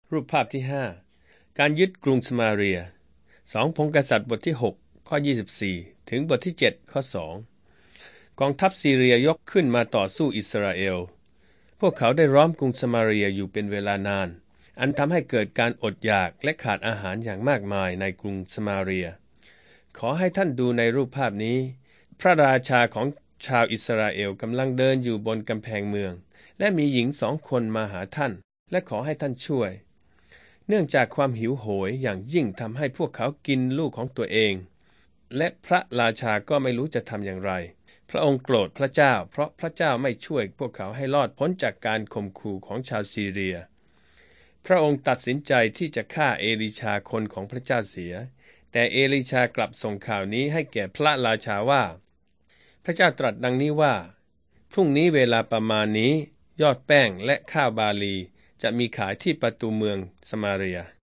รูปภาพที่5การยึดกรุงสมาเรีย2พงศ์กษัตริย์บทที่6ข้อ24ถึงบทที่7ข้อ2กองทัพซีเรียยกขึ้นมาต่อสู้อิสราเอลพวกเขาได้ล้อมกรุงสมาเรียอยู่เป็นเวลานานอันทำให้เกิดการอดอยากและขาดอาหารอย่างมากมายในกรุงสมาเรียขอให้ท่านดูในรูปภาพนี้พระราชาของชาวอิสราเอลกำลังเดินอยู่บนกำแพงเมืองและมีหญิง2 คนมาหาท่านและขอให้ท่านช่วยเนื่องจากความหิวโหยอย่างยิ่งทำให้พวกเขากินลูกของตัวเองและพระราชาก็ไม่รู้จะทำอย่างไรพระองค์โกรธพระเจ้าเพราะพระเจ้าไม่ช่วยพวกเขาให้รอดพ้นจากการข่มขู่ของชาวซีเรียพระองค์ตัดสินใจที่จะฆ่าเอลีชาคนของพระเจ้าเสียแต่เอลีชากลับส่งข่าวนี้ให้แก่พระราชาว่าพระเจ้าตรัสดังนี้ว่าพรุ่งนี้เวลาประมาณนี้ยอดแป้งและข้าวบาลีจะมีขายที่ประตูเมืองสมาเรีย